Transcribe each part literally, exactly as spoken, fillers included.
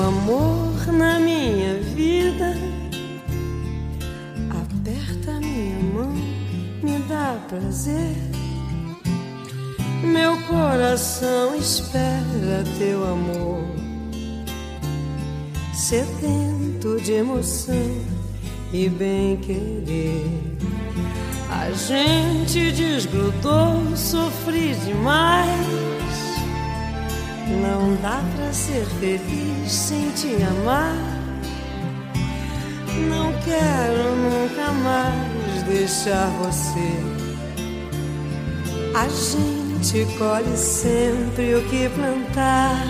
amor na minha vida. Aperta minha mão, me dá prazer. Meu coração espera teu amor, sedento de emoção e bem-querer. A gente desgrudou, sofri demais. Não dá pra ser feliz sem te amar. Não quero nunca mais deixar você. A gente colhe sempre o que plantar.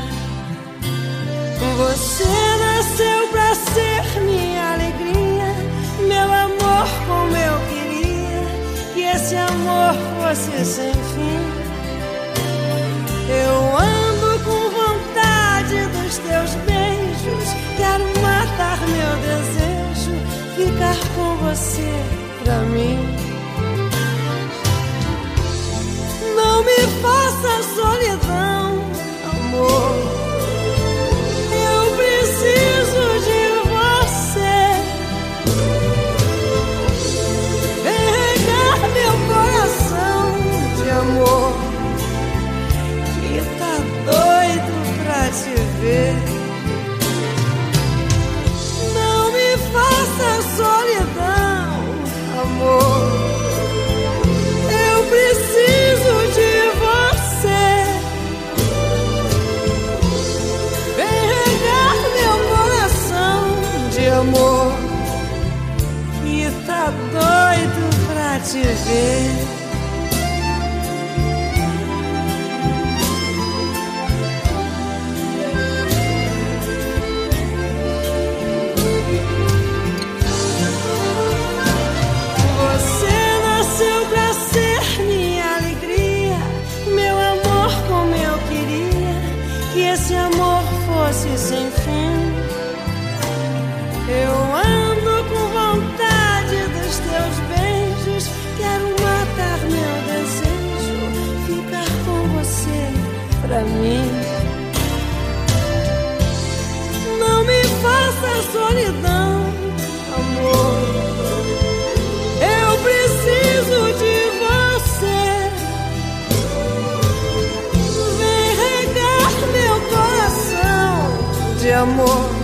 Você nasceu pra ser minha alegria, meu amor como eu queria que esse amor fosse sem fim. Eu ando com vontade dos teus beijos, quero matar meu desejo, ficar com você pra mim. Não me faça solidão, amor. Eu preciso de você. Vem regar meu coração de amor, que tá doido pra te ver. Não me faça solidão, amor. Eu preciso de você. Vem regar meu coração de amor, que tá doido pra te ver. Esse amor fosse sem fim. Eu ando com vontade dos teus beijos, quero matar meu desejo, ficar com você pra mim. Não me faça solidão, amor. Eu preciso de você. Vem regar meu coração de amor,